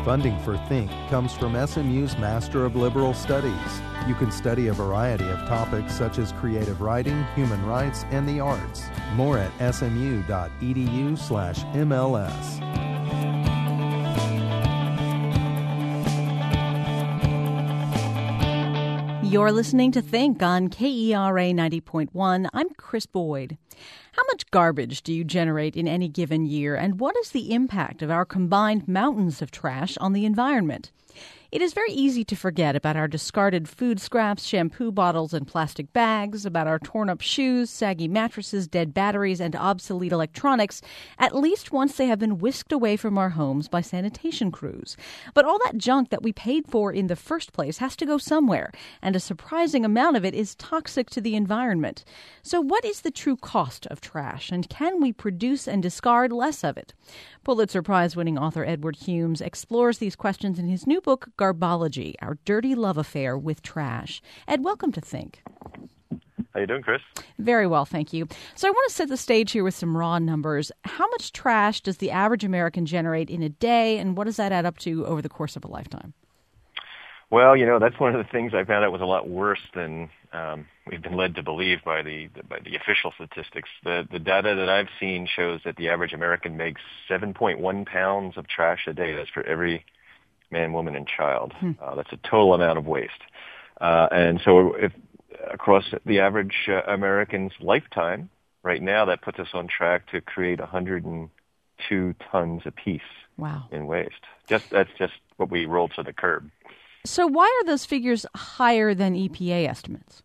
Funding for Think comes from SMU's Master of Liberal Studies. You can study a variety of topics such as creative writing, human rights, and the arts. More at smu.edu/MLS. You're listening to Think on KERA 90.1. I'm Chris Boyd. How much garbage do you generate in any given year, and what is the impact of our combined mountains of trash on the environment? It is very easy to forget about our discarded food scraps, shampoo bottles, and plastic bags, about our torn-up shoes, saggy mattresses, dead batteries, and obsolete electronics, at least once they have been whisked away from our homes by sanitation crews. But all that junk that we paid for in the first place has to go somewhere, and a surprising amount of it is toxic to the environment. So what is the true cost of trash, and can we produce and discard less of it? Pulitzer Prize-winning author Edward Humes explores these questions in his new book, Garbology, Our Dirty Love Affair with Trash. Ed, welcome to Think. How you doing, Chris? Very well, thank you. So I want to set the stage here with some raw numbers. How much trash does the average American generate in a day, and what does that add up to over the course of a lifetime? Well, that's one of the things I found out was a lot worse than we've been led to believe by the official statistics. The data that I've seen shows that the average American makes 7.1 pounds of trash a day. That's for every man, woman, and child. That's a total amount of waste. And so if across the average American's lifetime, right now, that puts us on track to create 102 tons apiece. Wow. In waste. That's just what we rolled to the curb. So why are those figures higher than EPA estimates?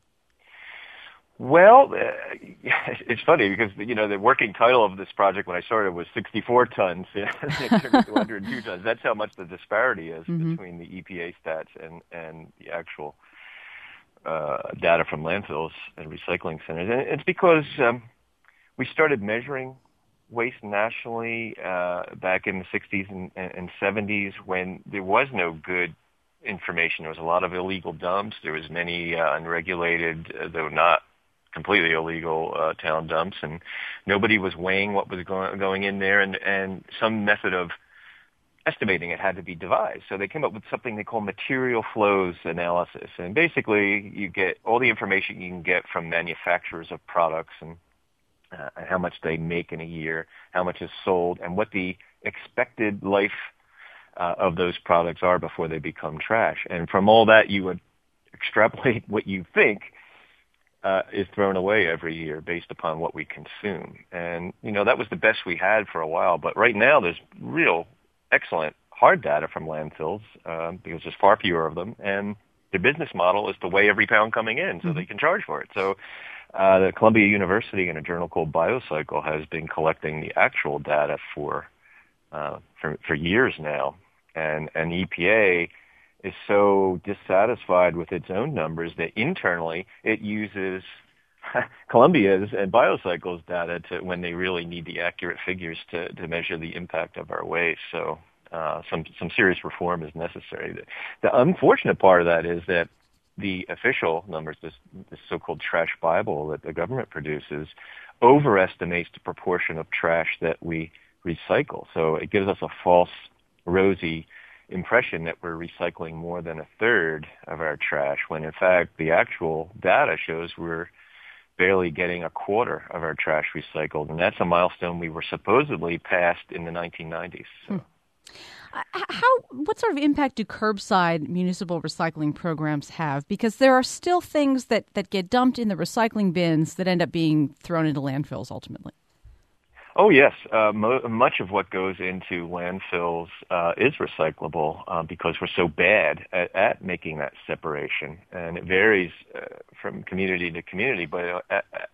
Well, it's funny because, the working title of this project when I started was 64 tons. It turned to 102 tons. That's how much the disparity is between the EPA stats and the actual data from landfills and recycling centers. And it's because we started measuring waste nationally back in the 60s and 70s when there was no good information. There was a lot of illegal dumps. There was many unregulated, though not completely illegal, town dumps, and nobody was weighing what was going in there, and some method of estimating it had to be devised. So they came up with something they call material flows analysis, and basically you get all the information you can get from manufacturers of products and how much they make in a year, how much is sold, and what the expected life of those products are before they become trash. And from all that, you would extrapolate what you think is thrown away every year based upon what we consume. And, that was the best we had for a while. But right now, there's real excellent hard data from landfills because there's far fewer of them. And their business model is to weigh every pound coming in so they can charge for it. So the Columbia University, in a journal called Biocycle, has been collecting the actual data for years now. And the EPA is so dissatisfied with its own numbers that internally it uses Columbia's and Biocycle's data when they really need the accurate figures to measure the impact of our waste. So some serious reform is necessary. The unfortunate part of that is that the official numbers, this so-called trash Bible that the government produces, overestimates the proportion of trash that we recycle. So it gives us a false, rosy impression that we're recycling more than a third of our trash, when in fact the actual data shows we're barely getting a quarter of our trash recycled. And that's a milestone we were supposedly past in the 1990s. So. What sort of impact do curbside municipal recycling programs have? Because there are still things that get dumped in the recycling bins that end up being thrown into landfills ultimately. Oh, yes. Much of what goes into landfills is recyclable because we're so bad at making that separation. And it varies from community to community. But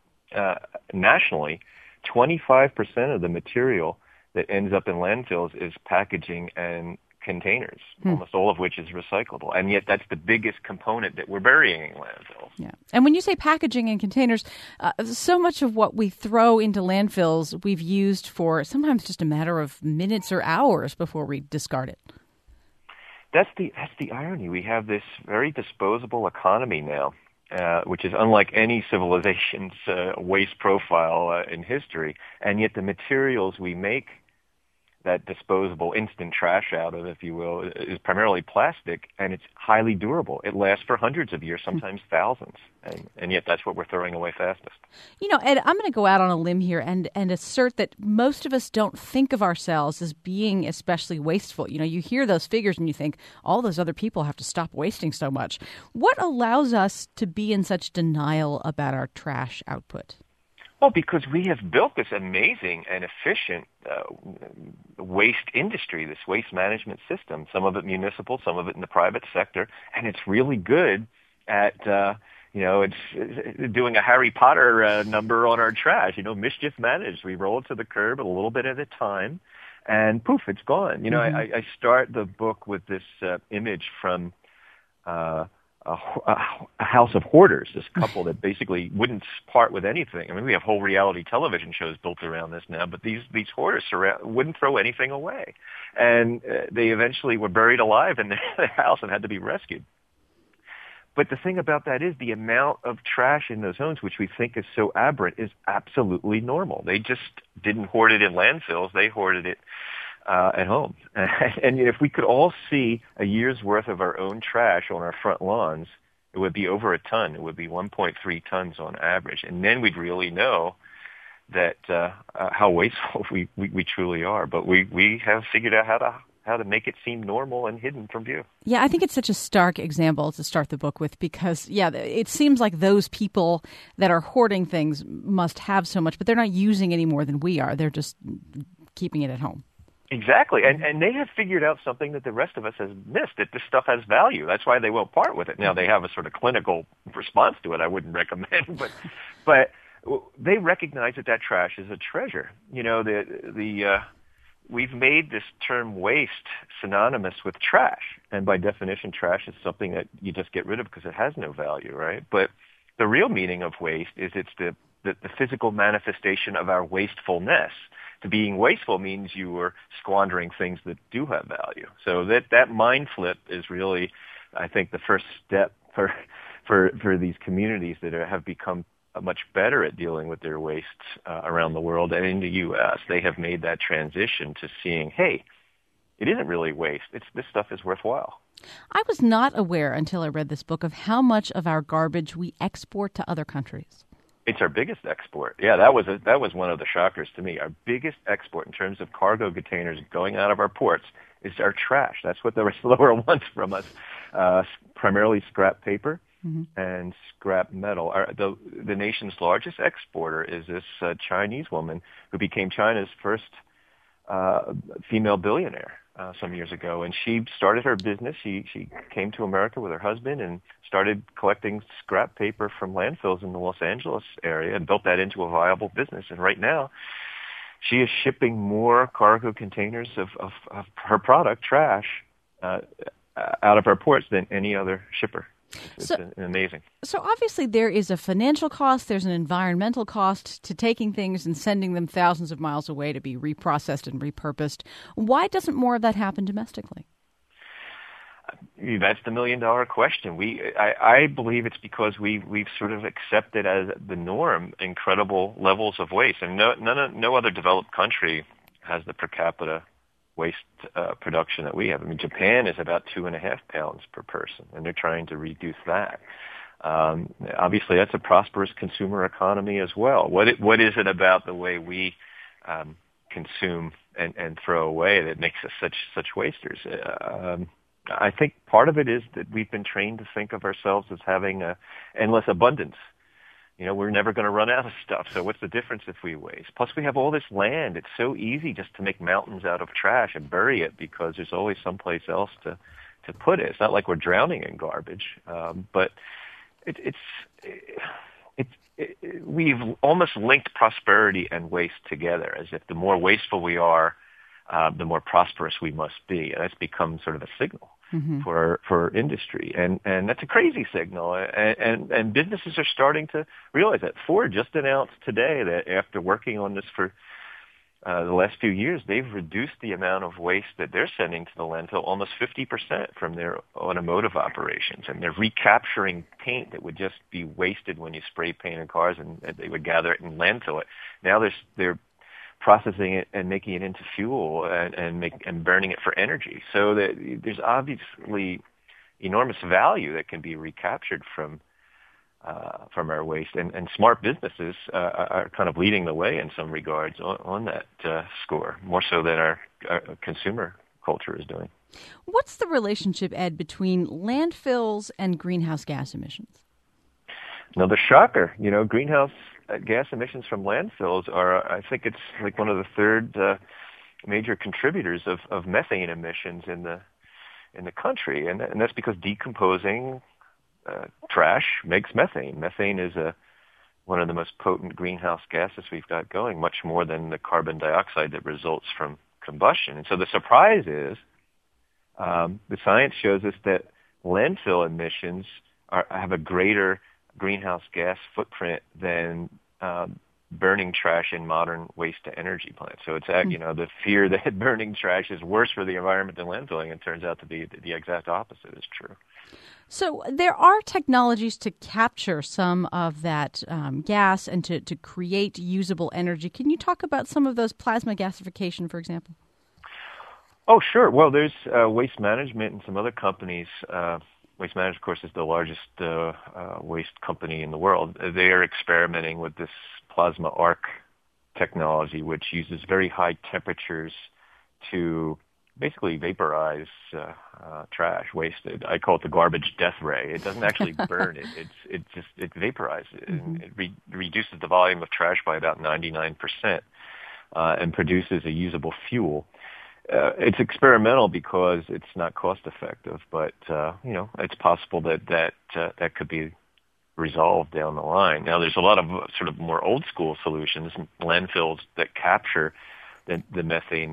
nationally, 25% of the material that ends up in landfills is packaging and containers, almost all of which is recyclable. And yet that's the biggest component that we're burying in landfills. Yeah. And when you say packaging and containers, so much of what we throw into landfills we've used for sometimes just a matter of minutes or hours before we discard it. That's the irony. We have this very disposable economy now, which is unlike any civilization's waste profile in history. And yet the materials we make that disposable instant trash out of, if you will, is primarily plastic, and it's highly durable. It lasts for hundreds of years, sometimes thousands, and yet that's what we're throwing away fastest. You know, Ed, I'm going to go out on a limb here and assert that most of us don't think of ourselves as being especially wasteful. You know, you hear those figures and you think, all those other people have to stop wasting so much. What allows us to be in such denial about our trash output? Well, because we have built this amazing and efficient waste industry, this waste management system, some of it municipal, some of it in the private sector, and it's really good at, it's doing a Harry Potter number on our trash, mischief managed. We roll it to the curb a little bit at a time, and poof, it's gone. I start the book with this image from a house of hoarders, this couple that basically wouldn't part with anything. I mean, we have whole reality television shows built around this now, but these hoarders wouldn't throw anything away. And they eventually were buried alive in their house and had to be rescued. But the thing about that is the amount of trash in those homes, which we think is so aberrant, is absolutely normal. They just didn't hoard it in landfills. They hoarded it at home. And if we could all see a year's worth of our own trash on our front lawns, it would be over a ton. It would be 1.3 tons on average. And then we'd really know that how wasteful we truly are. But we have figured out how to make it seem normal and hidden from view. Yeah, I think it's such a stark example to start the book with because, it seems like those people that are hoarding things must have so much, but they're not using any more than we are. They're just keeping it at home. Exactly. And they have figured out something that the rest of us has missed, that this stuff has value. That's why they won't part with it. Now, they have a sort of clinical response to it I wouldn't recommend, but they recognize that trash is a treasure. We've made this term waste synonymous with trash. And by definition, trash is something that you just get rid of because it has no value, right? But the real meaning of waste is it's the physical manifestation of our wastefulness. To being wasteful means you are squandering things that do have value. So that mind flip is really, I think, the first step for these communities that have become much better at dealing with their waste around the world and in the U.S. They have made that transition to seeing, hey, it isn't really waste. This stuff is worthwhile. I was not aware until I read this book of how much of our garbage we export to other countries. It's our biggest export. Yeah, that was one of the shockers to me. Our biggest export in terms of cargo containers going out of our ports is our trash. That's what the rest of the world wants from us, primarily scrap paper and scrap metal. The nation's largest exporter is this Chinese woman who became China's first female billionaire some years ago, and she started her business. She came to America with her husband and started collecting scrap paper from landfills in the Los Angeles area and built that into a viable business. And right now, she is shipping more cargo containers of her product, trash, out of our ports than any other shipper. It's amazing. So obviously there is a financial cost, there's an environmental cost to taking things and sending them thousands of miles away to be reprocessed and repurposed. Why doesn't more of that happen domestically? That's the million-dollar question. I believe it's because we've sort of accepted as the norm incredible levels of waste, and no other developed country has the per capita waste production that we have. I mean, Japan is about 2.5 pounds per person, and they're trying to reduce that. Obviously, that's a prosperous consumer economy as well. What is it about the way we consume and throw away that makes us such wasters? I think part of it is that we've been trained to think of ourselves as having endless abundance. We're never going to run out of stuff. So what's the difference if we waste? Plus, we have all this land. It's so easy just to make mountains out of trash and bury it because there's always someplace else to put it. It's not like we're drowning in garbage, but we've almost linked prosperity and waste together, as if the more wasteful we are, the more prosperous we must be. And that's become sort of a signal for industry. And that's a crazy signal. And businesses are starting to realize that. Ford just announced today that after working on this for the last few years, they've reduced the amount of waste that they're sending to the landfill almost 50% from their automotive operations. And they're recapturing paint that would just be wasted when you spray painted cars, and they would gather it and landfill it. Now they're processing it and making it into fuel and burning it for energy. So that there's obviously enormous value that can be recaptured from our waste, and smart businesses are kind of leading the way in some regards on that score, more so than our consumer culture is doing. What's the relationship, Ed, between landfills and greenhouse gas emissions? Another shocker. Greenhouse gas emissions from landfills are, I think it's like one of the third major contributors of methane emissions in the country, and that's because decomposing trash makes methane. Methane is one of the most potent greenhouse gases we've got going, much more than the carbon dioxide that results from combustion. And so the surprise is the science shows us that landfill emissions have a greater greenhouse gas footprint than burning trash in modern waste-to-energy plants. So it's the fear that burning trash is worse for the environment than landfilling, it turns out to be the exact opposite is true. So there are technologies to capture some of that gas and to create usable energy. Can you talk about some of those? Plasma gasification, for example? Oh, sure. Well, there's Waste Management and some other companies. Waste Management, of course, is the largest waste company in the world. They are experimenting with this plasma arc technology, which uses very high temperatures to basically vaporize trash, waste. I call it the garbage death ray. It doesn't actually burn it. It vaporizes it, and it reduces the volume of trash by about 99%, and produces a usable fuel. It's experimental because it's not cost effective, but it's possible that could be resolved down the line. Now, there's a lot of sort of more old school solutions, landfills that capture the methane,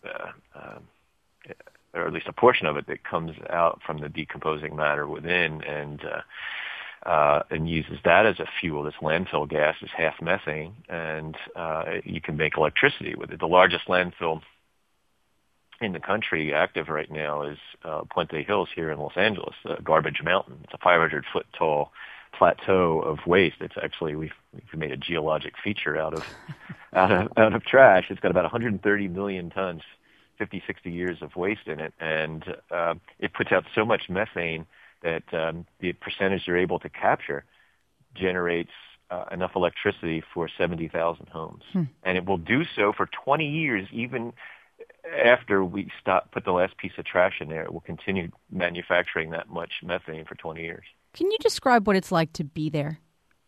or at least a portion of it that comes out from the decomposing matter within, and uses that as a fuel. This landfill gas is half methane, and you can make electricity with it. The largest landfill in the country active right now is Puente Hills here in Los Angeles, Garbage Mountain. It's a 500-foot tall plateau of waste. It's actually we've made a geologic feature out of trash. It's got about 130 million tons, 50, 60 years of waste in it, and it puts out so much methane that the percentage they're able to capture generates enough electricity for 70,000 homes. And it will do so for 20 years, even after we put the last piece of trash in there. It will continue manufacturing that much methane for 20 years. Can you describe what it's like to be there?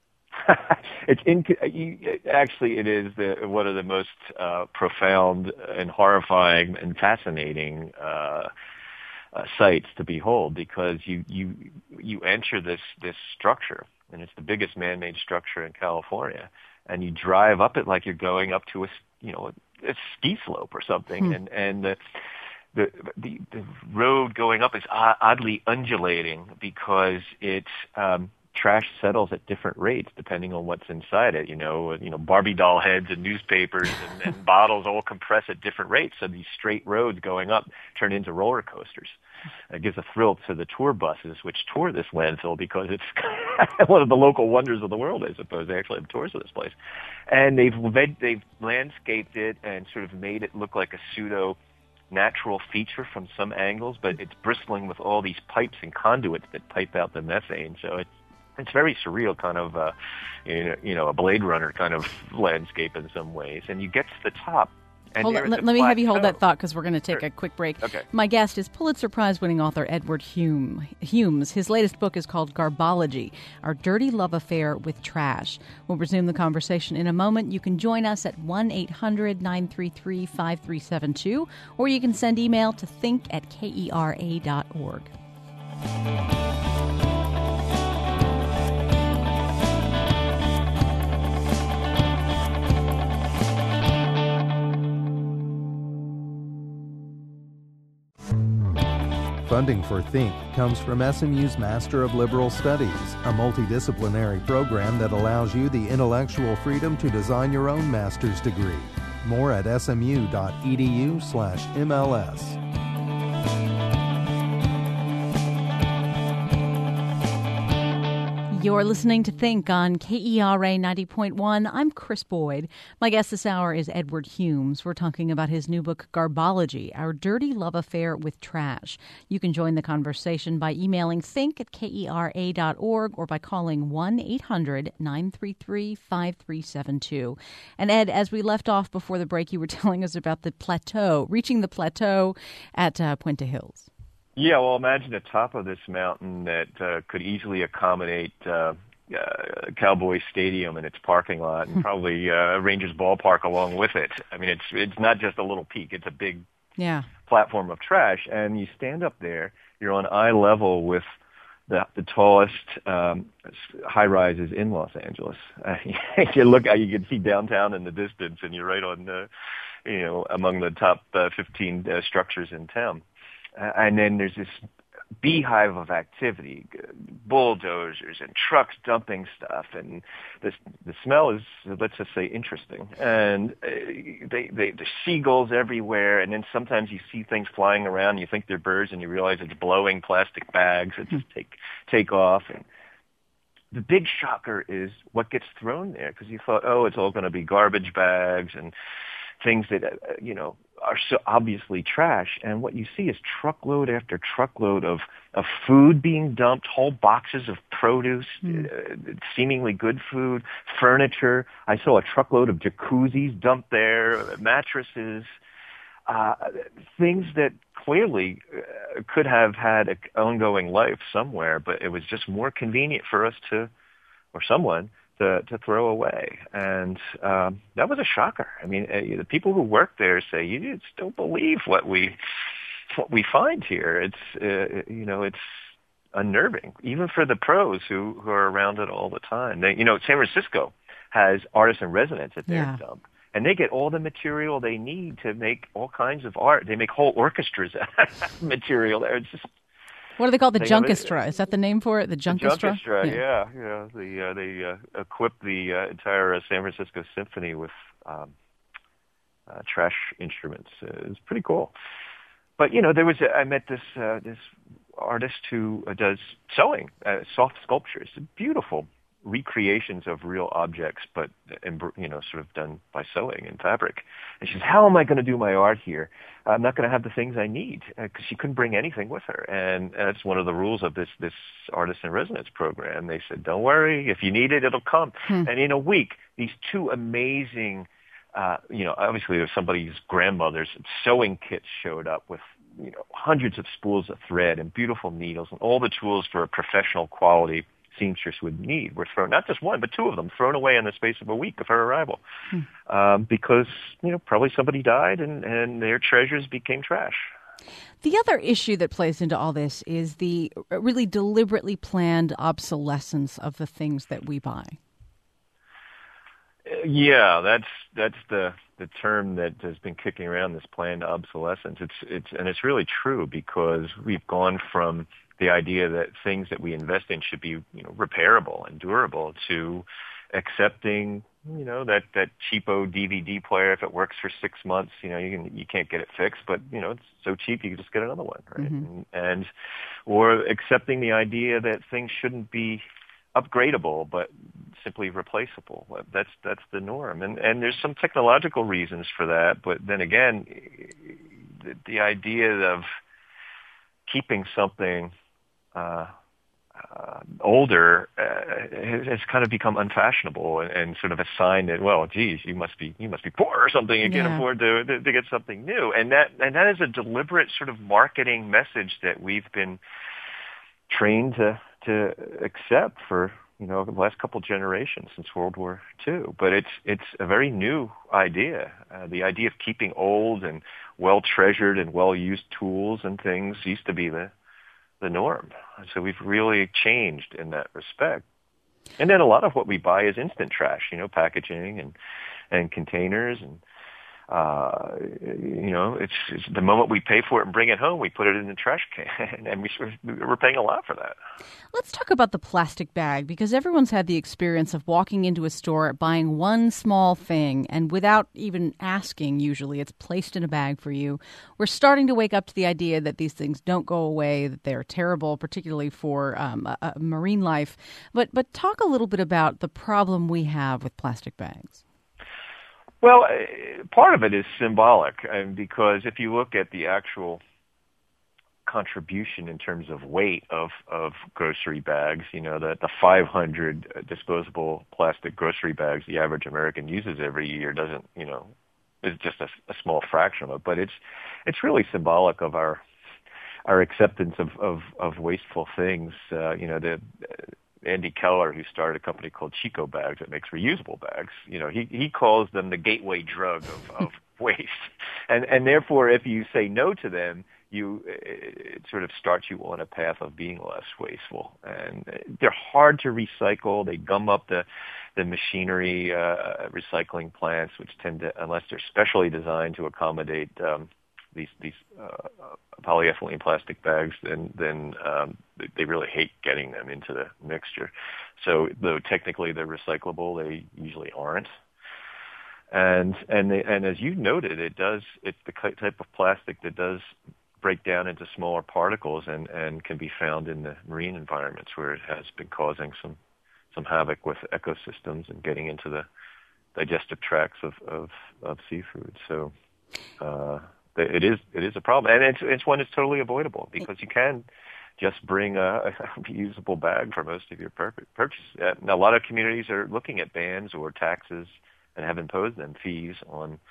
Actually, it is one of the most profound and horrifying and fascinating sights to behold, because you enter this structure, and it's the biggest man-made structure in California, and you drive up it like you're going up to a ski slope or something, and the road going up is oddly undulating because trash settles at different rates depending on what's inside it. Barbie doll heads and newspapers and bottles all compress at different rates. So these straight roads going up turn into roller coasters. It gives a thrill to the tour buses which tour this landfill, because it's one of the local wonders of the world, I suppose. They actually have tours of this place. And they've landscaped it and sort of made it look like a pseudo natural feature from some angles, but it's bristling with all these pipes and conduits that pipe out the methane. So it's very surreal, kind of a Blade Runner kind of landscape in some ways. And you get to the top. And let me have you hold that thought, because we're going to take a quick break. Okay. My guest is Pulitzer Prize-winning author Edward Humes. His latest book is called Garbology, Our Dirty Love Affair with Trash. We'll resume the conversation in a moment. You can join us at 1-800-933-5372, or you can send email to think@kera.org. Funding for Think comes from SMU's Master of Liberal Studies, a multidisciplinary program that allows you the intellectual freedom to design your own master's degree. More at smu.edu/MLS. You're listening to Think on KERA 90.1. I'm Chris Boyd. My guest this hour is Edward Humes. We're talking about his new book, Garbology, Our Dirty Love Affair with Trash. You can join the conversation by emailing think@kera.org or by calling 1-800-933-5372. And Ed, as we left off before the break, you were telling us about the plateau, reaching the plateau at Puente Hills. Yeah, well, imagine the top of this mountain that could easily accommodate Cowboys Stadium and its parking lot, and probably Rangers Ballpark along with it. I mean, it's not just a little peak; it's a big platform of trash. And you stand up there, you're on eye level with the tallest high rises in Los Angeles. You look out, you can see downtown in the distance, and you're right on, among the top 15 structures in town. And then there's this beehive of activity, bulldozers and trucks dumping stuff, and the smell is, let's just say, interesting. And there's seagulls everywhere, and then sometimes you see things flying around, you think they're birds, and you realize it's blowing plastic bags that just take off. And the big shocker is what gets thrown there, because you thought, it's all going to be garbage bags and things that, are so obviously trash. And what you see is truckload after truckload of food being dumped, whole boxes of produce, seemingly good food, furniture. I saw a truckload of jacuzzis dumped there, mattresses, things that clearly could have had an ongoing life somewhere, but it was just more convenient for us to throw away. And that was a shocker. I mean, the people who work there say, you just don't believe what we find here. It's it's unnerving, even for the pros who are around it all the time. San Francisco has artists in residence at their dump, and they get all the material they need to make all kinds of art. They make whole orchestras out of material there. It's just, what do they call the Junkestra? Is that the name for it? The Junkestra? The Junkestra, They equip the entire San Francisco Symphony with trash instruments. It's pretty cool. But I met this artist who does sewing, soft sculptures, beautiful recreations of real objects, but sort of done by sewing and fabric. And she says, "How am I going to do my art here? I'm not going to have the things I need," because she couldn't bring anything with her. And that's one of the rules of this artist in residence program. They said, "Don't worry, if you need it, it'll come." And in a week, these two amazing, obviously there's somebody's grandmother's sewing kits showed up with hundreds of spools of thread and beautiful needles and all the tools for a professional quality seamstress would need were thrown, not just one, but two of them, thrown away in the space of a week of her arrival, because probably somebody died and their treasures became trash. The other issue that plays into all this is the really deliberately planned obsolescence of the things that we buy. Yeah, that's the term that has been kicking around, this planned obsolescence. It's really true, because we've gone from the idea that things that we invest in should be repairable and durable to accepting that cheapo DVD player, if it works for 6 months, you can't get it fixed, but it's so cheap you can just get another one, right? Mm-hmm. Or accepting the idea that things shouldn't be upgradable but simply replaceable. That's the norm, and there's some technological reasons for that, but then again, the idea of keeping something older has kind of become unfashionable and sort of a sign that, well, geez, you must be poor or something. You can't afford to get something new, and that is a deliberate sort of marketing message that we've been trained to accept for the last couple generations since World War II. But it's a very new idea. The idea of keeping old and well treasured and well used tools and things used to be the norm. So we've really changed in that respect. And then a lot of what we buy is instant trash, packaging and containers. And It's the moment we pay for it and bring it home, we put it in the trash can, and we're paying a lot for that. Let's talk about the plastic bag, because everyone's had the experience of walking into a store, buying one small thing, and without even asking, usually it's placed in a bag for you. We're starting to wake up to the idea that these things don't go away, that they're terrible, particularly for marine life. But talk a little bit about the problem we have with plastic bags. Well, part of it is symbolic, because if you look at the actual contribution in terms of weight of grocery bags, the 500 disposable plastic grocery bags the average American uses every year doesn't, is just a small fraction of it. But it's really symbolic of our acceptance of wasteful things. Andy Keller, who started a company called Chico Bags that makes reusable bags, he calls them the gateway drug of waste. And therefore, if you say no to them, it sort of starts you on a path of being less wasteful. And they're hard to recycle. They gum up the machinery, recycling plants, which tend to, unless they're specially designed to accommodate these polyethylene plastic bags, then they really hate getting them into the mixture. So though technically they're recyclable, they usually aren't. And as you noted, it's the type of plastic that does break down into smaller particles and can be found in the marine environments, where it has been causing some havoc with ecosystems and getting into the digestive tracts of seafood. So it is a problem, and it's one that's totally avoidable, because you can just bring a reusable bag for most of your purchase. Now, a lot of communities are looking at bans or taxes and have imposed them fees on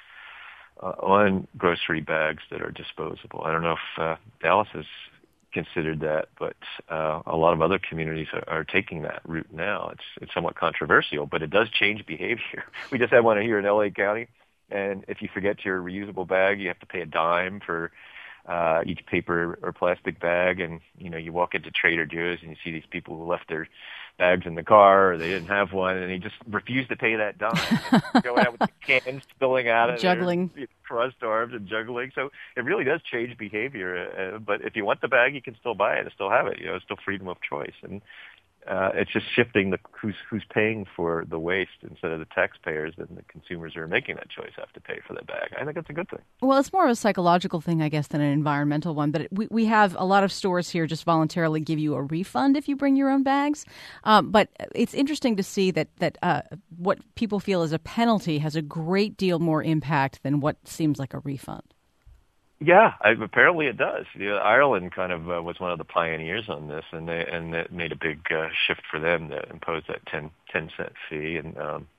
grocery bags that are disposable. I don't know if Dallas has considered that, but a lot of other communities are taking that route now. It's somewhat controversial, but it does change behavior. We just had one here in LA County. And if you forget your reusable bag, you have to pay a dime for each paper or plastic bag. And, you walk into Trader Joe's and you see these people who left their bags in the car, or they didn't have one, and they just refused to pay that dime. Going out with the cans spilling out of juggling, crossed arms and juggling. So it really does change behavior. But if you want the bag, you can still buy it and still have it. It's still freedom of choice. And it's just shifting who's paying for the waste instead of the taxpayers, and the consumers who are making that choice have to pay for the bag. I think that's a good thing. Well, it's more of a psychological thing, I guess, than an environmental one. But we have a lot of stores here just voluntarily give you a refund if you bring your own bags. But it's interesting to see that what people feel is a penalty has a great deal more impact than what seems like a refund. Yeah, apparently it does. Ireland kind of was one of the pioneers on this, and it made a big shift for them to impose that 10-cent fee. And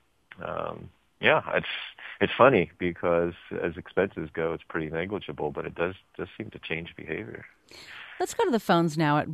it's funny, because as expenses go, it's pretty negligible, but it does seem to change behavior. Let's go to the phones now at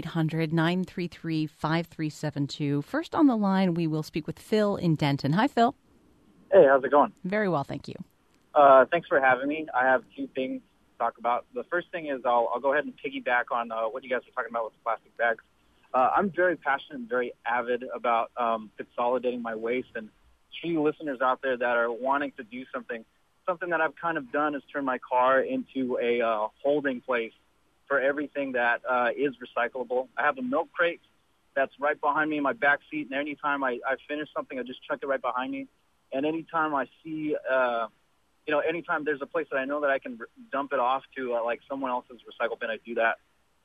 1-800-933-5372. First on the line, we will speak with Phil in Denton. Hi, Phil. Hey, how's it going? Very well, thank you. Thanks for having me. I have two things talk about. The first thing is I'll go ahead and piggyback on what you guys were talking about with the plastic bags. I'm very passionate and very avid about consolidating my waste, and to you listeners out there that are wanting to do something that I've kind of done is turn my car into a holding place for everything that is recyclable. I have a milk crate that's right behind me in my back seat, and anytime I finish something, I just chuck it right behind me. And anytime I see anytime there's a place that I know that I can dump it off to, like someone else's recycle bin, I do that.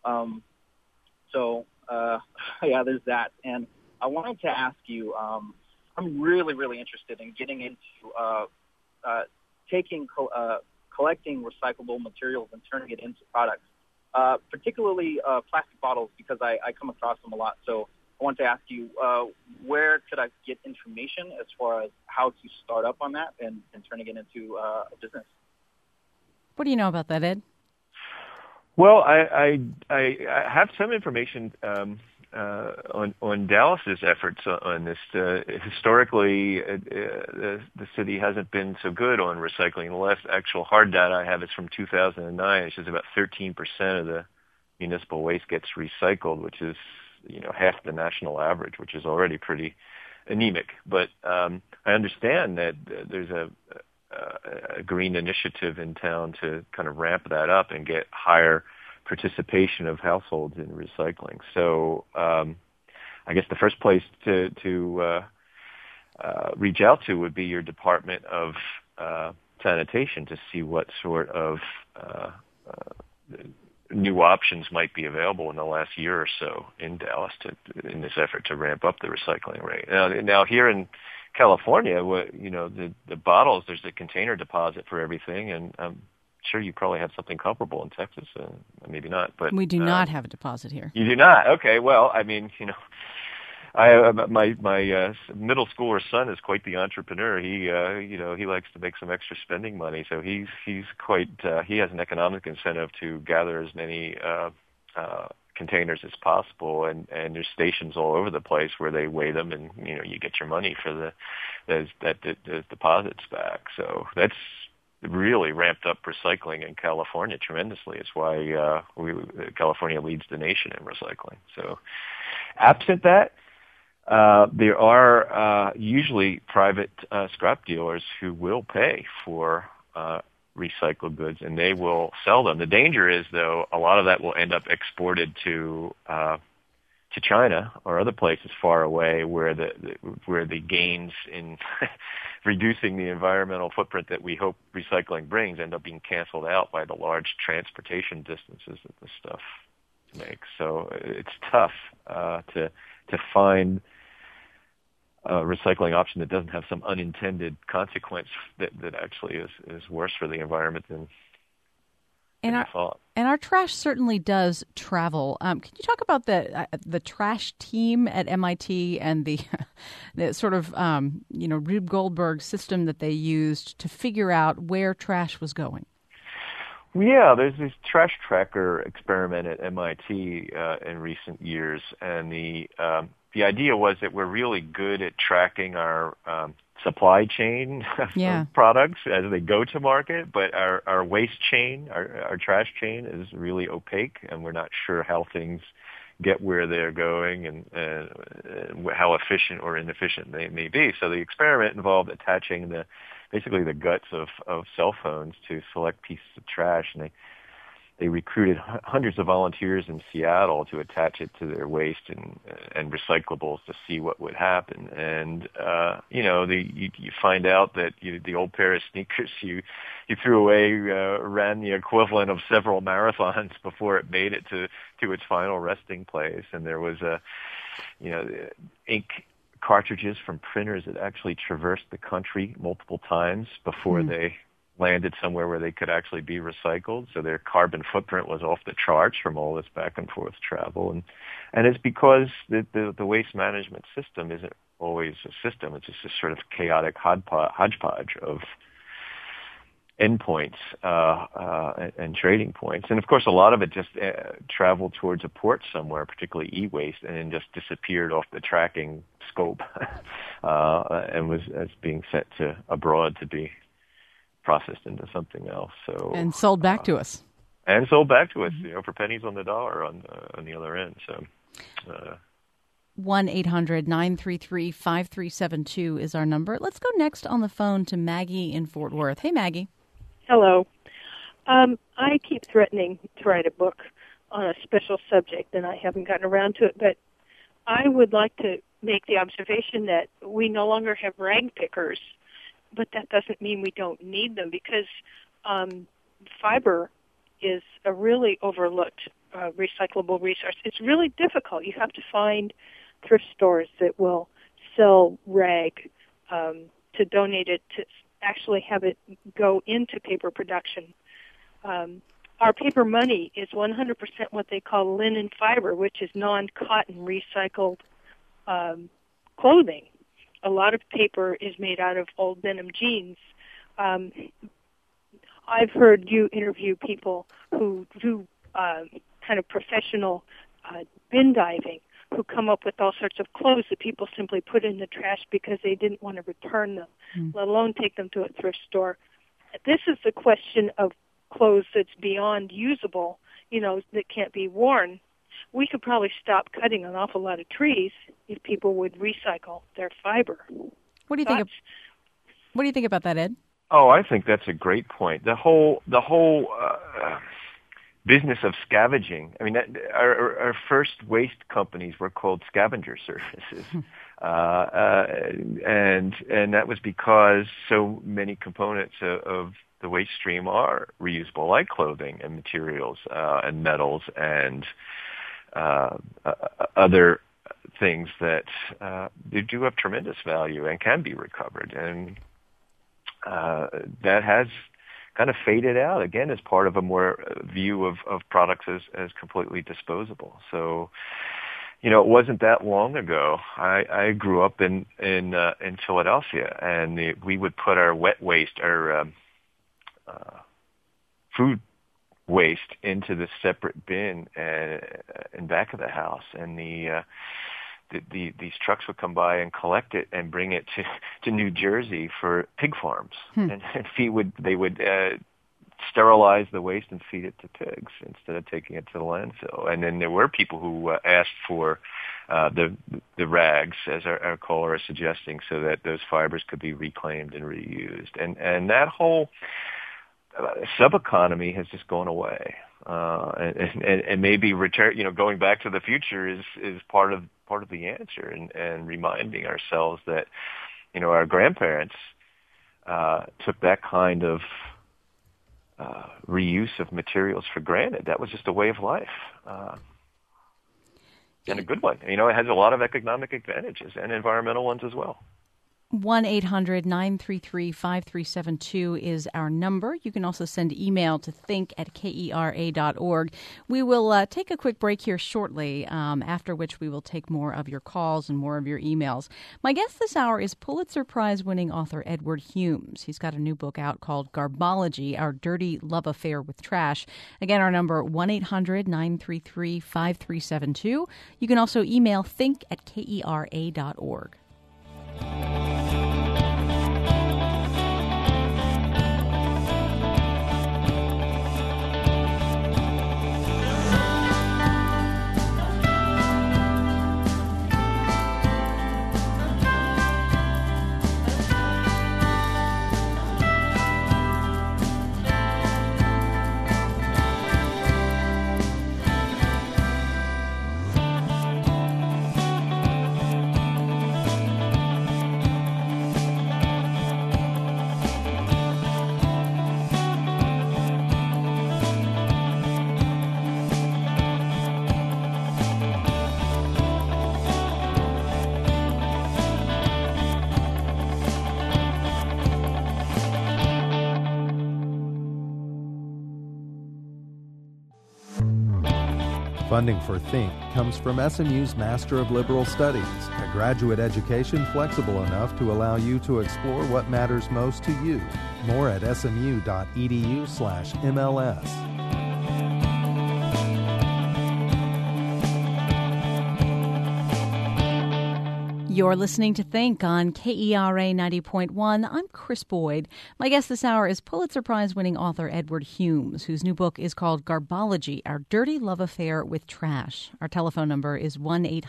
There's that. And I wanted to ask you, I'm really, really interested in getting into collecting recyclable materials and turning it into products, particularly plastic bottles, because I come across them a lot. So I wanted to ask you, where could I get information as far as how to start up on that and turning it into a business? What do you know about that, Ed? Well, I have some information on Dallas's efforts on this. Historically, the city hasn't been so good on recycling. The last actual hard data I have is from 2009. It's just about 13% of the municipal waste gets recycled, which is half the national average, which is already pretty anemic. But I understand that there's a a green initiative in town to kind of ramp that up and get higher participation of households in recycling. So I guess the first place to reach out to would be your Department of Sanitation to see what sort of new options might be available in the last year or so in Dallas in this effort to ramp up the recycling rate. Now here in California, the bottles, there's a container deposit for everything, and I'm sure you probably have something comparable in Texas. Maybe not, but we do not have a deposit here. You do not? Okay. Well, I mean, my middle schooler son is quite the entrepreneur. He likes to make some extra spending money, so he's quite he has an economic incentive to gather as many containers as possible, and there's stations all over the place where they weigh them, and you get your money for those deposits back. So that's really ramped up recycling in California tremendously. It's why California leads the nation in recycling. So absent that, there are usually private scrap dealers who will pay for recycled goods, and they will sell them. The danger is, though, a lot of that will end up exported to China or other places far away, where the gains in reducing the environmental footprint that we hope recycling brings end up being canceled out by the large transportation distances that this stuff makes. So it's tough to find a recycling option that doesn't have some unintended consequence that actually is worse for the environment than you thought. And our trash certainly does travel. Can you talk about the trash team at MIT and the sort of Rube Goldberg system that they used to figure out where trash was going? Yeah, there's this trash tracker experiment at MIT in recent years, and the idea was that we're really good at tracking our supply chain of products as they go to market, but our waste chain, our trash chain is really opaque, and we're not sure how things get where they're going and how efficient or inefficient they may be. So the experiment involved attaching basically the guts of cell phones to select pieces of trash, and they recruited hundreds of volunteers in Seattle to attach it to their waste and recyclables to see what would happen. And you find out that the old pair of sneakers you threw away ran the equivalent of several marathons before it made it to its final resting place. And there was ink cartridges from printers that actually traversed the country multiple times before they landed somewhere where they could actually be recycled. So their carbon footprint was off the charts from all this back and forth travel. And it's because the waste management system isn't always a system. It's just a sort of chaotic hodgepodge of endpoints and trading points. And of course, a lot of it just traveled towards a port somewhere, particularly e-waste, and then just disappeared off the tracking scope and was being sent to abroad to be processed into something else. And sold back to us. And sold back to us, for pennies on the dollar on the other end. So 1-800-933-5372 is our number. Let's go next on the phone to Maggie in Fort Worth. Hey, Maggie. Hello. I keep threatening to write a book on a special subject, and I haven't gotten around to it, but I would like to make the observation that we no longer have rag pickers, but that doesn't mean we don't need them, because fiber is a really overlooked recyclable resource. It's really difficult. You have to find thrift stores that will sell rag to donate it, to actually have it go into paper production. Our paper money is 100% what they call linen fiber, which is non-cotton recycled clothing. A lot of paper is made out of old denim jeans. I've heard you interview people who do kind of professional bin diving, who come up with all sorts of clothes that people simply put in the trash because they didn't want to return them, let alone take them to a thrift store. This is the question of clothes that's beyond usable, that can't be worn. We could probably stop cutting an awful lot of trees if people would recycle their fiber. What do you think about that, Ed? Oh, I think that's a great point. The whole business of scavenging. I mean, our first waste companies were called scavenger services, and that was because so many components of the waste stream are reusable, like clothing and materials and metals and other things that they do have tremendous value and can be recovered, and that has kind of faded out again as part of a more view of products as completely disposable. So, it wasn't that long ago. I grew up in Philadelphia, and we would put our wet waste, our food waste, into the separate bin in back of the house, and these trucks would come by and collect it and bring it to New Jersey for pig farms, and they would sterilize the waste and feed it to pigs instead of taking it to the landfill. And then there were people who asked for the rags, as our caller is suggesting, so that those fibers could be reclaimed and reused. And that whole sub-economy has just gone away. And maybe going back to the future is part of the answer, and reminding ourselves that, our grandparents took that kind of reuse of materials for granted. That was just a way of life, and a good one. It has a lot of economic advantages and environmental ones as well. 1-800-933-5372 is our number. You can also send email to think@kera.org. We will take a quick break here shortly, after which we will take more of your calls and more of your emails. My guest this hour is Pulitzer Prize-winning author Edward Humes. He's got a new book out called Garbology, Our Dirty Love Affair with Trash. Again, our number, 1-800-933-5372. You can also email think@kera.org. Funding for Think comes from SMU's Master of Liberal Studies, a graduate education flexible enough to allow you to explore what matters most to you. More at smu.edu/MLS. You're listening to Think on KERA 90.1. I'm Chris Boyd. My guest this hour is Pulitzer Prize-winning author Edward Humes, whose new book is called Garbology, Our Dirty Love Affair with Trash. Our telephone number is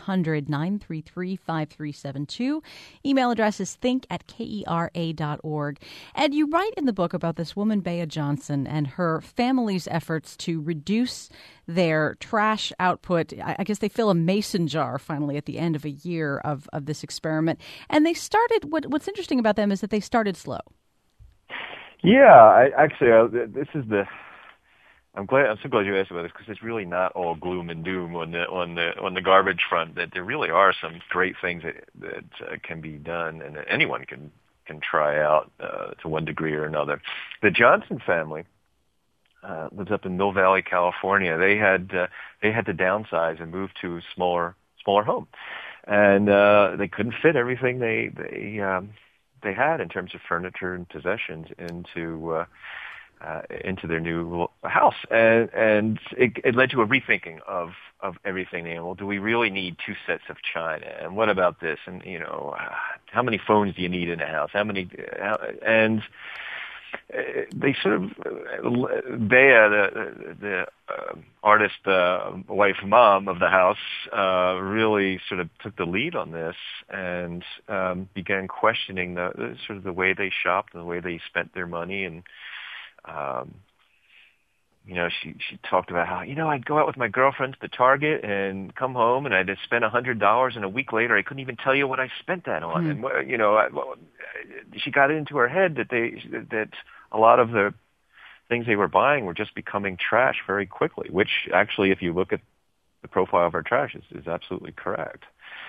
1-800-933-5372. Email address is think@kera.org. Ed, you write in the book about this woman, Bea Johnson, and her family's efforts to reduce their trash output. I guess they fill a mason jar finally at the end of a year of this experiment. And they started, what's interesting about them is that they started slow. Yeah, I'm so glad you asked about this, because it's really not all gloom and doom on the garbage front. That there really are some great things that can be done, and that anyone can try out to one degree or another. The Johnson family lives up in Mill Valley, California. They had to downsize and move to a smaller home, and they couldn't fit everything they had in terms of furniture and possessions into their new house, and it led to a rethinking of everything. Well, do we really need two sets of china? And what about this? And how many phones do you need in a house? And they sort of, Bea, the artist, wife, mom of the house, really sort of took the lead on this and began questioning the sort of the way they shopped and the way they spent their money. And she talked about how, I'd go out with my girlfriends to Target and come home and I'd spend $100, and a week later I couldn't even tell you what I spent that on. Mm-hmm. And she got it into her head that a lot of the things they were buying were just becoming trash very quickly, which actually, if you look at the profile of our trash, is absolutely correct.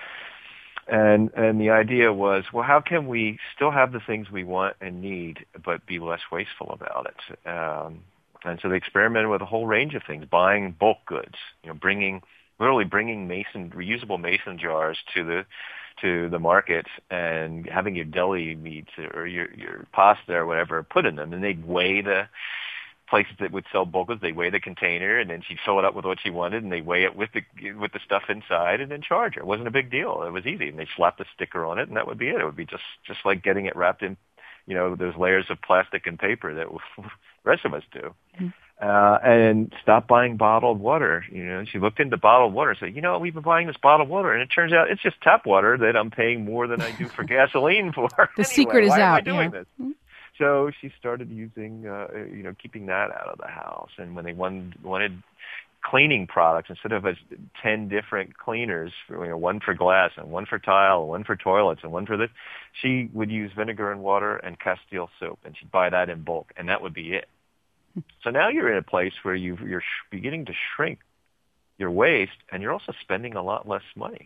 And the idea was, well, how can we still have the things we want and need, but be less wasteful about it? And so they experimented with a whole range of things, buying bulk goods, bringing reusable mason jars to the market and having your deli meats or your pasta or whatever put in them, and they'd weigh the places that would sell bulk goods. They weigh the container, and then she'd fill it up with what she wanted, and they weigh it with the stuff inside, and then charge her. It wasn't a big deal. It was easy, and they slapped a sticker on it, and that would be it. It would be just like getting it wrapped in, those layers of plastic and paper that the rest of us do. Mm-hmm. And stop buying bottled water. She looked into bottled water and said, we've been buying this bottled water, and it turns out it's just tap water that I'm paying more than I do for gasoline for. The secret is out. Why am I doing this? Mm-hmm. So she started using, keeping that out of the house. And when they wanted cleaning products, instead of 10 different cleaners, one for glass and one for tile, one for toilets and one for this, she would use vinegar and water and Castile soap, and she'd buy that in bulk, and that would be it. So now you're in a place where you're beginning to shrink your waste, and you're also spending a lot less money.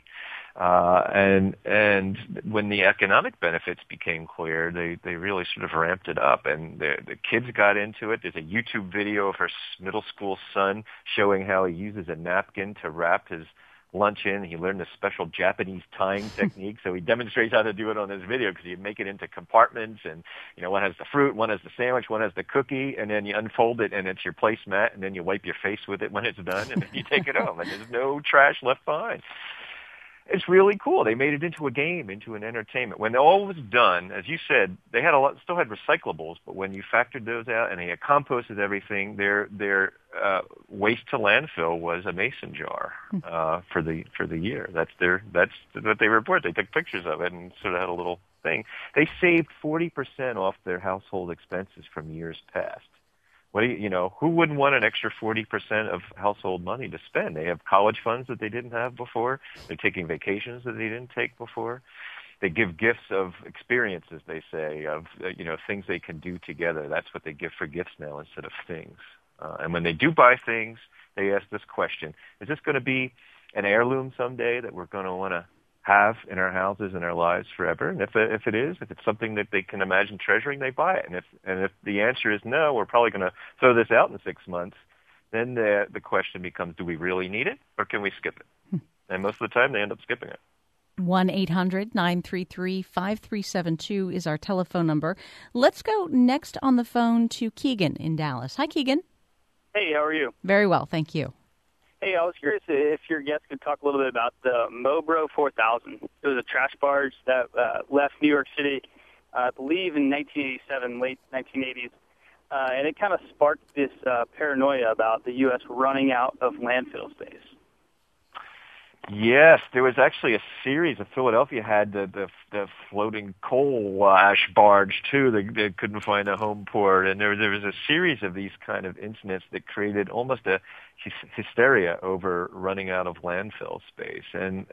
And when the economic benefits became clear, they really sort of ramped it up, and the kids got into it. There's a YouTube video of her middle school son showing how he uses a napkin to wrap his lunch in. He learned a special Japanese tying technique, so he demonstrates how to do it on his video, because you make it into compartments, and one has the fruit, one has the sandwich, one has the cookie, and then you unfold it and it's your placemat, and then you wipe your face with it when it's done, and then you take it home, and there's no trash left behind. It's really cool. They made it into a game, into an entertainment. When all was done, as you said, they had still had recyclables, but when you factored those out and they had composted everything, their waste to landfill was a mason jar for the year. That's what they report. They took pictures of it and sort of had a little thing. They saved 40% off their household expenses from years past. Who wouldn't want an extra 40% of household money to spend? They have college funds that they didn't have before. They're taking vacations that they didn't take before. They give gifts of experiences, they say, of things they can do together. That's what they give for gifts now instead of things. And when they do buy things, they ask this question: is this going to be an heirloom someday that we're going to want to have in our houses and our lives forever? And if it's something that they can imagine treasuring, they buy it. And if the answer is no, we're probably going to throw this out in 6 months, then the question becomes, do we really need it, or can we skip it? And most of the time, they end up skipping it. 1-800-933-5372 is our telephone number. Let's go next on the phone to Keegan in Dallas. Hi, Keegan. Hey, how are you? Very well, thank you. Hey, I was curious if your guest could talk a little bit about the Mobro 4000. It was a trash barge that left New York City, I believe, in 1987, late 1980s. And it kind of sparked this paranoia about the U.S. running out of landfill space. Yes, there was actually a series of Philadelphia had the floating coal ash barge too. They couldn't find a home port, and there was a series of these kind of incidents that created almost a hysteria over running out of landfill space. And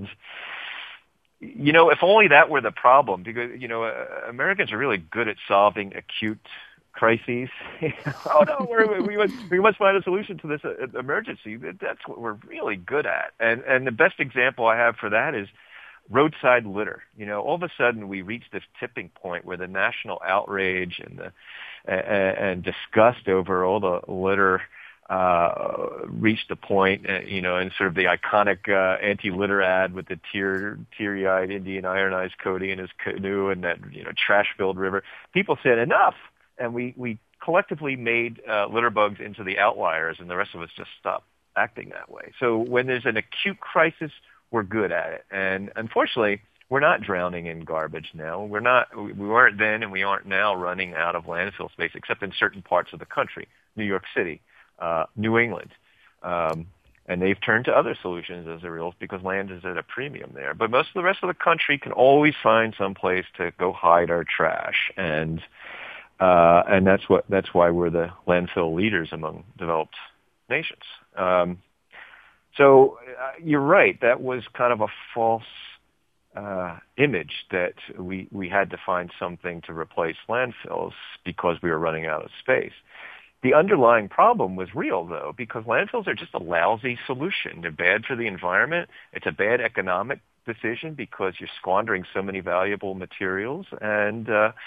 if only that were the problem, because Americans are really good at solving acute crises. Oh no, we must find a solution to this emergency. That's what we're really good at. And the best example I have for that is roadside litter. All of a sudden we reach this tipping point where the national outrage and disgust over all the litter reached a point, and sort of the iconic anti-litter ad with the teary-eyed Indian ironized Cody in his canoe and that trash-filled river. People said enough. And we collectively made litter bugs into the outliers, and the rest of us just stopped acting that way. So when there's an acute crisis, we're good at it. And unfortunately, we're not drowning in garbage now. We weren't then, and we aren't now running out of landfill space, except in certain parts of the country, New York City, New England. And they've turned to other solutions as a result because land is at a premium there. But most of the rest of the country can always find some place to go hide our trash, and that's why we're the landfill leaders among developed nations. So you're right. That was kind of a false image that we had to find something to replace landfills because we were running out of space. The underlying problem was real, though, because landfills are just a lousy solution. They're bad for the environment. It's a bad economic decision because you're squandering so many valuable materials, and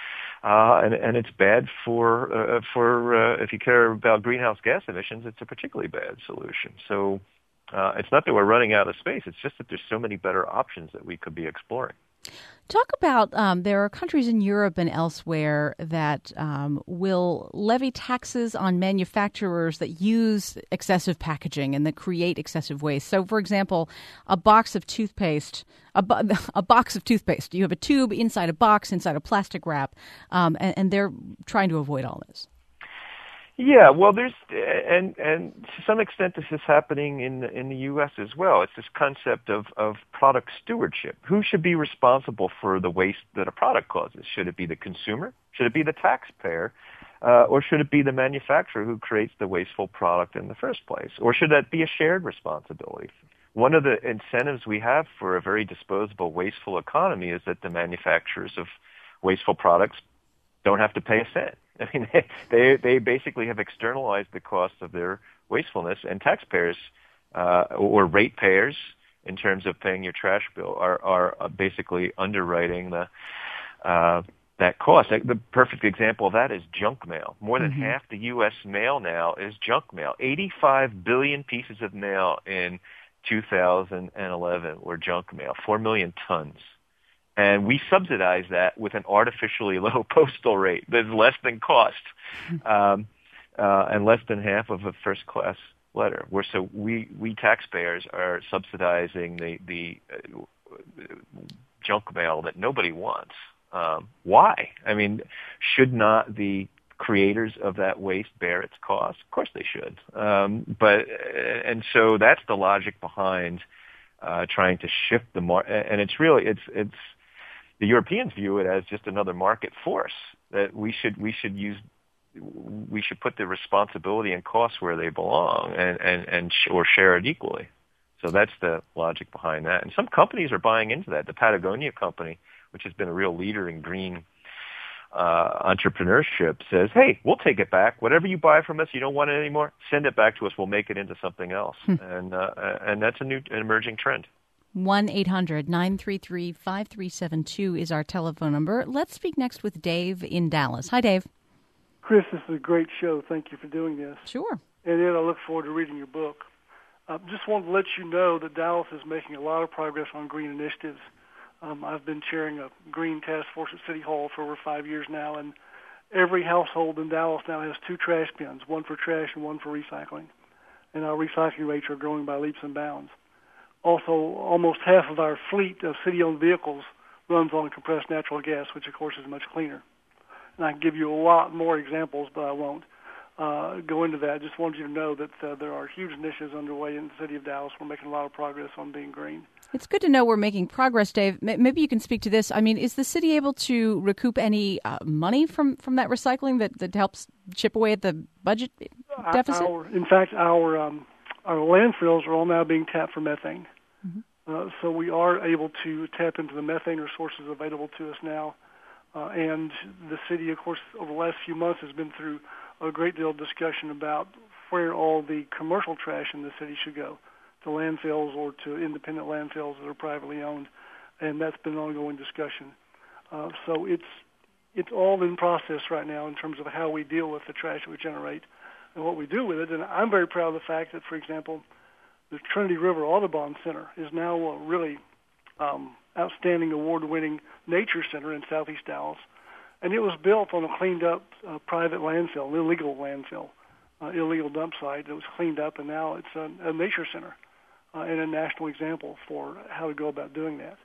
it's bad for if you care about greenhouse gas emissions, it's a particularly bad solution. So it's not that we're running out of space. It's just that there's so many better options that we could be exploring. Talk about there are countries in Europe and elsewhere that will levy taxes on manufacturers that use excessive packaging and that create excessive waste. So, for example, a box of toothpaste, a box of toothpaste. You have a tube inside a box, inside a plastic wrap, and they're trying to avoid all this. Yeah, well, there's and to some extent this is happening in the U.S. as well. It's this concept of product stewardship. Who should be responsible for the waste that a product causes? Should it be the consumer? Should it be the taxpayer? Or should it be the manufacturer who creates the wasteful product in the first place? Or should that be a shared responsibility? One of the incentives we have for a very disposable, wasteful economy is that the manufacturers of wasteful products don't have to pay a cent. I mean, they basically have externalized the cost of their wastefulness, and taxpayers or ratepayers, in terms of paying your trash bill, are basically underwriting that cost. The perfect example of that is junk mail. More than half the U.S. mail now is junk mail. 85 billion pieces of mail in 2011 were junk mail, 4 million tons. And we subsidize that with an artificially low postal rate that's less than cost, and less than half of a first-class letter. We taxpayers are subsidizing the junk mail that nobody wants. Why? I mean, should not the creators of that waste bear its cost? Of course they should. And so that's the logic behind trying to shift the market. And it's the Europeans view it as just another market force that we should put the responsibility and costs where they belong or share it equally. So that's the logic behind that. And some companies are buying into that. The Patagonia company, which has been a real leader in green entrepreneurship, says, hey, we'll take it back. Whatever you buy from us, you don't want it anymore, send it back to us. We'll make it into something else. And that's an emerging trend. 1-800-933-5372 is our telephone number. Let's speak next with Dave in Dallas. Hi, Dave. Chris, this is a great show. Thank you for doing this. Sure. And then I look forward to reading your book. Just wanted to let you know that Dallas is making a lot of progress on green initiatives. I've been chairing a green task force at City Hall for over 5 years now, and every household in Dallas now has 2 trash bins, one for trash and one for recycling. And our recycling rates are growing by leaps and bounds. Also, almost half of our fleet of city-owned vehicles runs on compressed natural gas, which, of course, is much cleaner. And I can give you a lot more examples, but I won't go into that. Just wanted you to know that there are huge initiatives underway in the city of Dallas. We're making a lot of progress on being green. It's good to know we're making progress, Dave. Maybe you can speak to this. I mean, is the city able to recoup any money from that recycling that helps chip away at the budget deficit? Our landfills are all now being tapped for methane. So we are able to tap into the methane resources available to us now. And the city, of course, over the last few months has been through a great deal of discussion about where all the commercial trash in the city should go, to landfills or to independent landfills that are privately owned. And that's been an ongoing discussion. So it's all in process right now in terms of how we deal with the trash that we generate and what we do with it. And I'm very proud of the fact that, for example, the Trinity River Audubon Center is now a really outstanding award-winning nature center in southeast Dallas. And it was built on a cleaned-up private landfill, an illegal landfill, illegal dump site that was cleaned up, and now it's a nature center and a national example for how to go about doing that.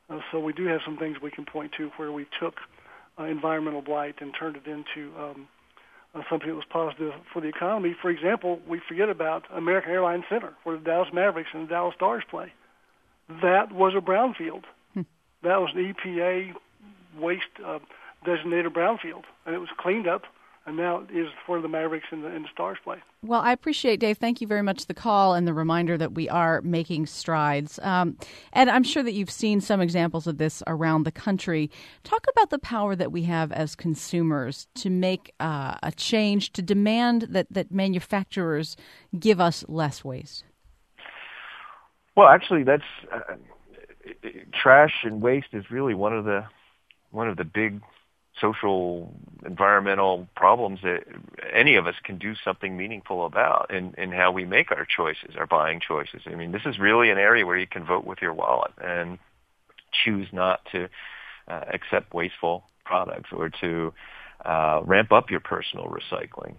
So we do have some things we can point to where we took environmental blight and turned it into something that was positive for the economy. For example, we forget about American Airlines Center, where the Dallas Mavericks and the Dallas Stars play. That was a brownfield. That was an EPA waste designated brownfield, and it was cleaned up, and now it is for the Mavericks and the Stars play. Well, I appreciate, Dave. Thank you very much for the call and the reminder that we are making strides. And I'm sure that you've seen some examples of this around the country. Talk about the power that we have as consumers to make a change, to demand that manufacturers give us less waste. Well, actually, that's trash and waste is really one of the big social, environmental problems that any of us can do something meaningful about in how we make our choices, our buying choices. I mean, this is really an area where you can vote with your wallet and choose not to accept wasteful products or to ramp up your personal recycling.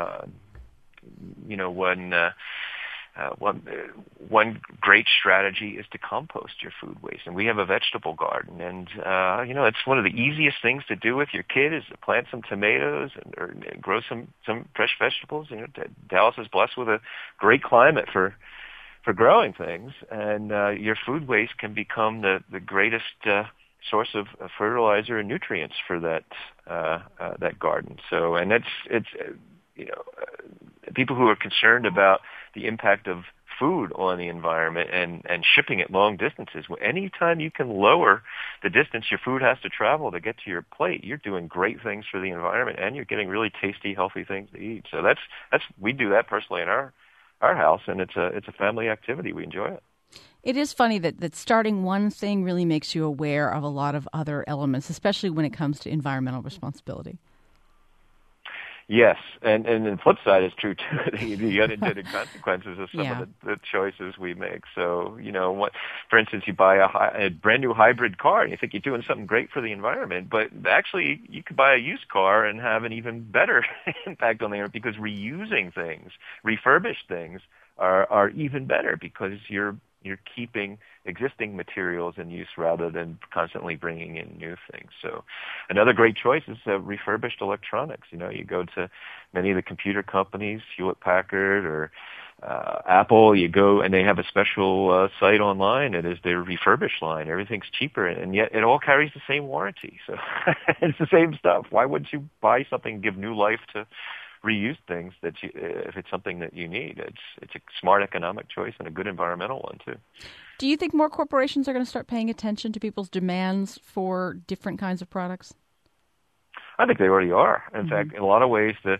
One great strategy is to compost your food waste, and we have a vegetable garden, and it's one of the easiest things to do with your kid is to plant some tomatoes or grow some fresh vegetables. Dallas is blessed with a great climate for growing things, and your food waste can become the greatest source of fertilizer and nutrients for that garden. So, and it's people who are concerned about the impact of food on the environment and shipping it long distances. Anytime you can lower the distance your food has to travel to get to your plate, you're doing great things for the environment, and you're getting really tasty, healthy things to eat. So we do that personally in our house, and it's a family activity. We enjoy it. It is funny that starting one thing really makes you aware of a lot of other elements, especially when it comes to environmental responsibility. Yes, and the flip side is true too. The unintended consequences of some of the choices we make. So, for instance, you buy a brand new hybrid car, and you think you're doing something great for the environment, but actually, you could buy a used car and have an even better impact on the environment because reusing things, refurbished things, are even better because you're keeping existing materials in use rather than constantly bringing in new things. So another great choice is refurbished electronics. You go to many of the computer companies, Hewlett-Packard or Apple, you go and they have a special site online. It is their refurbished line. Everything's cheaper, and yet it all carries the same warranty. So it's the same stuff. Why wouldn't you buy something, give new life to reuse things if it's something that you need? It's a smart economic choice and a good environmental one too. Do you think more corporations are going to start paying attention to people's demands for different kinds of products? I think they already are. In fact, in a lot of ways, the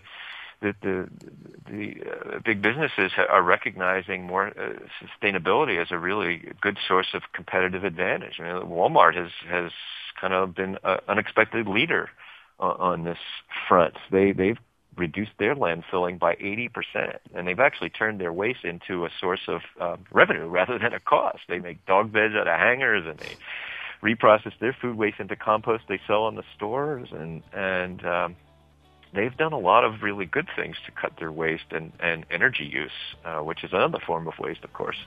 big businesses are recognizing more sustainability as a really good source of competitive advantage. I mean, Walmart has kind of been an unexpected leader on this front. They've reduced their landfilling by 80%, and they've actually turned their waste into a source of revenue rather than a cost. They make dog beds out of hangers, and they reprocess their food waste into compost they sell in the stores, and they've done a lot of really good things to cut their waste and energy use, which is another form of waste, of course.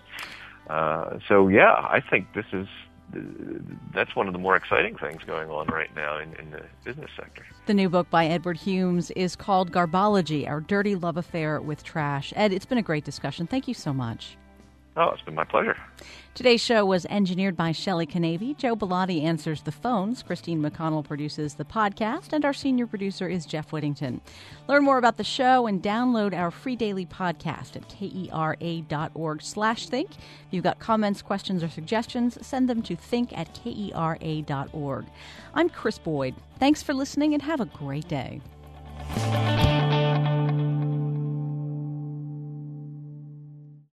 I think that's one of the more exciting things going on right now in the business sector. The new book by Edward Humes is called Garbology, Our Dirty Love Affair with Trash. Ed, it's been a great discussion. Thank you so much. Oh, it's been my pleasure. Today's show was engineered by Shelley Canavy. Joe Bellotti answers the phones. Christine McConnell produces the podcast, and our senior producer is Jeff Whittington. Learn more about the show and download our free daily podcast at kera.org/think. If you've got comments, questions, or suggestions, send them to think@kera.org. I'm Chris Boyd. Thanks for listening, and have a great day.